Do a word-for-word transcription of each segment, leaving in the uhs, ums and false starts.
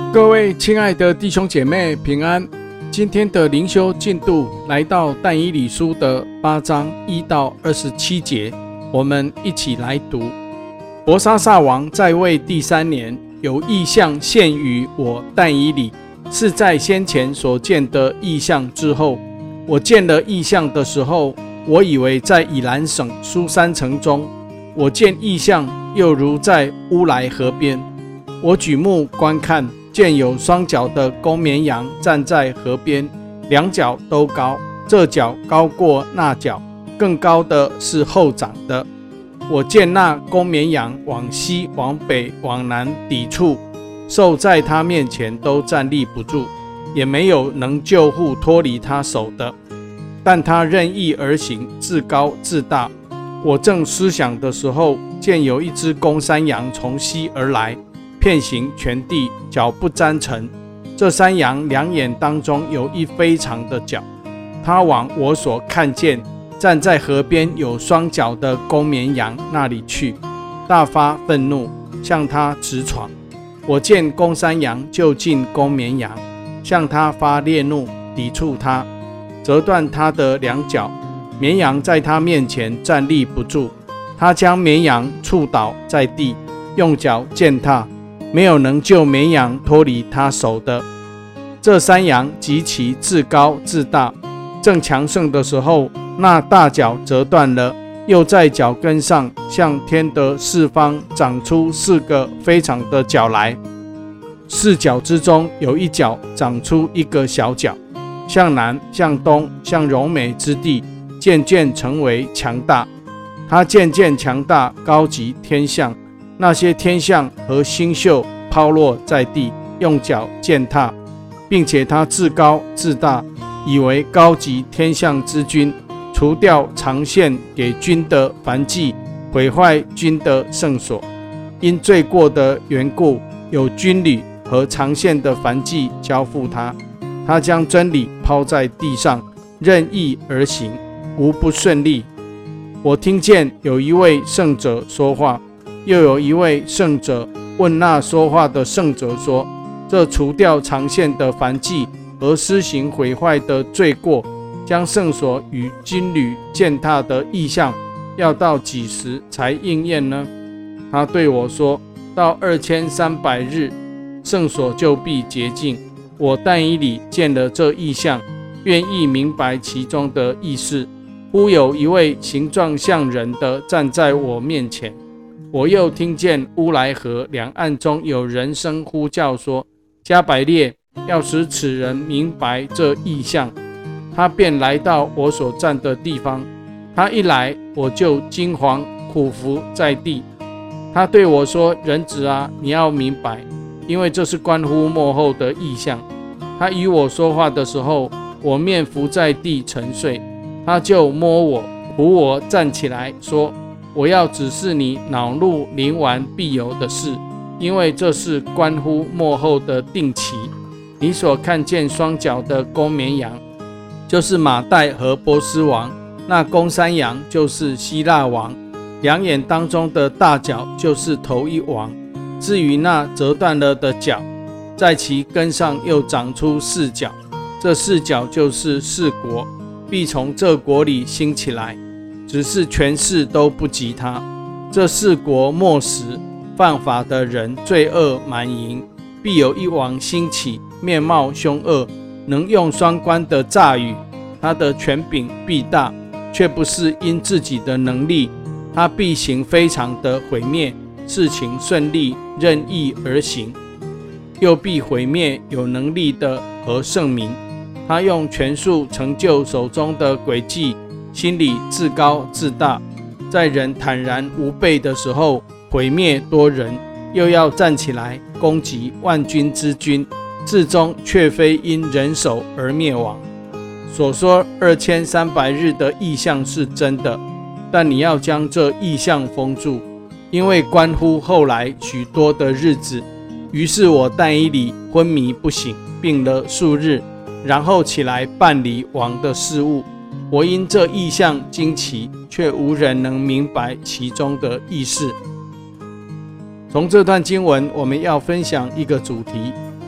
各位亲爱的弟兄姐妹平安，今天的灵修进度来到但以理书的八章一到二十七节，我们一起来读。伯沙撒王在位第三年，有异象现于我但以理，是在先前所见的异象之后。我见了异象的时候，我以为在以兰省书珊城中，我见异象又如在乌来河边。我举目观看，见有双脚的公绵羊站在河边，两脚都高，这脚高过那脚，更高的是后长的。我见那公绵羊往西、往北、往南抵触，兽在他面前都站立不住，也没有能救护脱离他手的。但他任意而行，自高自大。我正思想的时候，见有一只公山羊从西而来，遍行全地，脚不沾尘。这山羊两眼当中有一非常的角。他往我所看见站在河边有双脚的公绵羊那里去，大发愤怒，向他直闯。我见公山羊就近公绵羊，向他发烈怒，抵触他，折断他的两脚。绵羊在他面前站立不住，他将绵羊触倒在地，用脚践踏，没有能救绵羊脱离他手的。这山羊极其自高自大，正强盛的时候，那大角折断了，又在脚跟上向天的四方长出四个非常的角来。四角之中有一角长出一个小角，向南、向东、向柔美之地，渐渐成为强大。它渐渐强大，高及天象。那些天象和星宿抛落在地，用脚践踏，并且他自高自大，以为高级天象之君，除掉长线给君的燔祭，毁坏君的圣所。因罪过的缘故，有军旅和长线的燔祭交付他。他将真理抛在地上，任意而行，无不顺利。我听见有一位圣者说话，又有一位圣者问那说话的圣者说：这除掉长线的燔祭和施行毁坏的罪过，将圣所与军旅践踏的异象，要到几时才应验呢？他对我说：到二千三百日，圣所就必洁净。我但以理见了这异象，愿意明白其中的意思。忽有一位形状像人的站在我面前。我又听见乌来河两岸中有人声呼叫说：加百列，要使此人明白这异象。他便来到我所站的地方。他一来，我就惊惶俯伏在地。他对我说：人子啊，你要明白，因为这是关乎末后的异象。他与我说话的时候，我面伏在地沉睡。他就摸我，扶我站起来，说：我要指示你恼怒临完必有的事，因为这是关乎末后的定期。你所看见双脚的公绵羊，就是马代和波斯王；那公山羊就是希腊王；两眼当中的大角就是头一王。至于那折断了的角，在其根上又长出四角，这四角就是四国，必从这国里兴起来，只是权势都不及他。这四国末时，犯法的人罪恶满盈，必有一王兴起，面貌凶恶，能用双关的诈语。他的权柄必大，却不是因自己的能力。他必行非常的毁灭，事情顺利，任意而行，又必毁灭有能力的和圣民。他用权术成就手中的诡计，心里自高自大，在人坦然无备的时候毁灭多人，又要站起来攻击万军之君，至终却非因人手而灭亡。所说二千三百日的异象是真的，但你要将这异象封住，因为关乎后来许多的日子。于是我但以理昏迷不醒，病了数日，然后起来办理王的事务。我因这异象惊奇，却无人能明白其中的意思。从这段经文，我们要分享一个主题：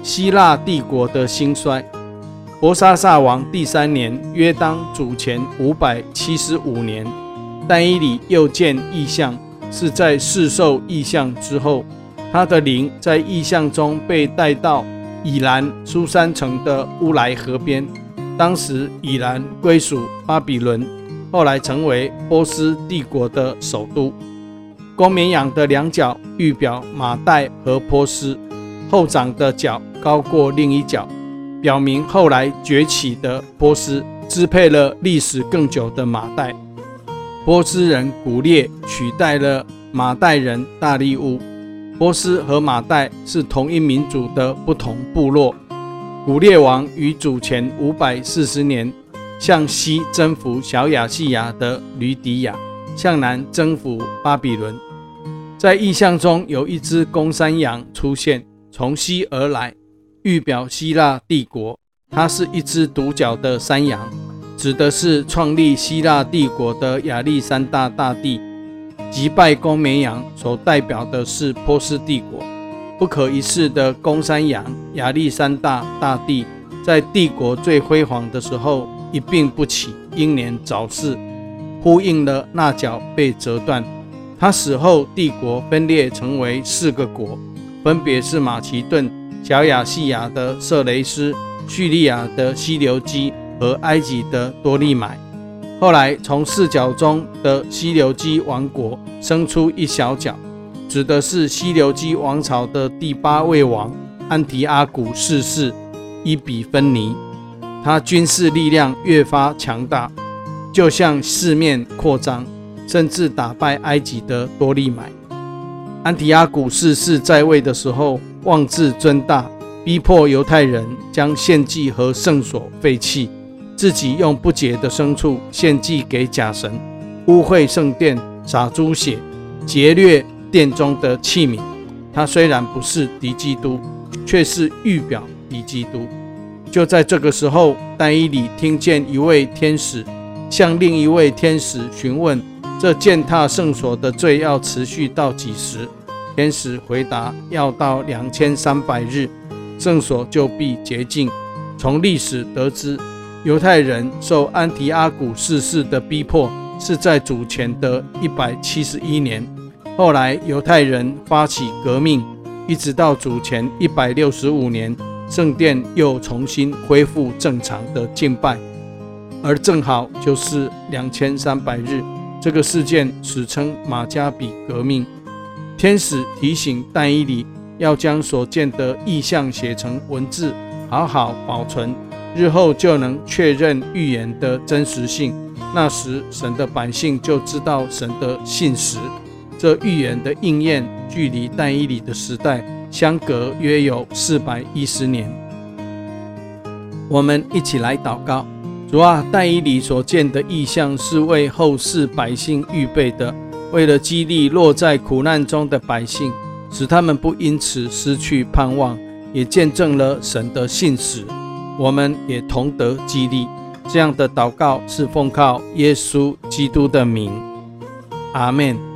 希腊帝国的兴衰。伯沙撒王第三年，约当主前五百七十五年，但以理又见异象，是在世受异象之后，他的灵在异象中被带到以兰苏珊城的乌来河边。当时以兰归属巴比伦，后来成为波斯帝国的首都。公绵羊的两角预表马代和波斯，后长的角高过另一角，表明后来崛起的波斯支配了历史更久的马代。波斯人古列取代了马代人大利乌。波斯和马代是同一民族的不同部落。古列王于主前五百四十年向西征服小亚细亚的吕底亚，向南征服巴比伦。在异象中有一只公山羊出现，从西而来，预表希腊帝国。它是一只独角的山羊，指的是创立希腊帝国的亚历山大大帝。击败公绵羊所代表的是波斯帝国。不可一世的公山羊亚历山大大帝在帝国最辉煌的时候一病不起，英年早逝，呼应了那角被折断。他死后，帝国分裂成为四个国，分别是马其顿、小亚细亚的色雷斯、叙利亚的西流基和埃及的多利买。后来从四角中的西流基王国生出一小角，指的是西流基王朝的第八位王安提阿古四世伊比芬尼。他军事力量越发强大，就向四面扩张，甚至打败埃及的多利买。安提阿古四世在位的时候妄自尊大，逼迫犹太人将献祭和圣所废弃，自己用不洁的牲畜献祭给假神，污秽圣殿，洒猪血，劫掠殿中的器皿。他虽然不是敌基督，却是预表敌基督。就在这个时候，但以理听见一位天使向另一位天使询问，这践踏圣所的罪要持续到几时？天使回答，要到两千三百日，圣所就必洁净。从历史得知，犹太人受安提阿古四世的逼迫是在主前的一百七十一年，后来犹太人发起革命，一直到主前一百六十五年，圣殿又重新恢复正常的敬拜，而正好就是两千三百日。这个事件史称马加比革命。天使提醒但以理要将所见的异象写成文字，好好保存，日后就能确认预言的真实性。那时神的百姓就知道神的信实。这预言的应验距离但以理的时代相隔约有四百一十年。我们一起来祷告。主啊，但以理所见的异象是为后世百姓预备的，为了激励落在苦难中的百姓，使他们不因此失去盼望，也见证了神的信实。我们也同得激励。这样的祷告是奉靠耶稣基督的名，阿们。